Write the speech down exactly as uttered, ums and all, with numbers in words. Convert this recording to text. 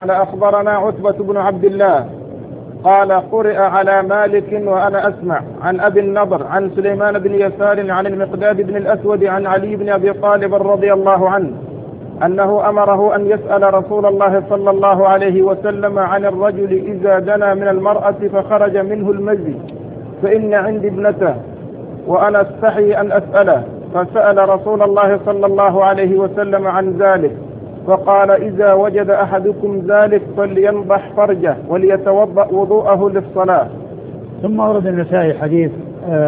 قال أخبرنا عتبة بن عبد الله قال قرئ على مالك وأنا أسمع عن أبي النضر عن سليمان بن يسار عن المقداد بن الأسود عن علي بن أبي طالب رضي الله عنه أنه أمره أن يسأل رسول الله صلى الله عليه وسلم عن الرجل إذا دنا من المرأة فخرج منه المزي فإن عندي ابنته وأنا استحي أن أسأله، فسأل رسول الله صلى الله عليه وسلم عن ذلك فقال إذا وجد أحدكم ذلك فلينضح فرجه وليتوضأ وضوءه للصلاة. ثم ورد النسائي حديث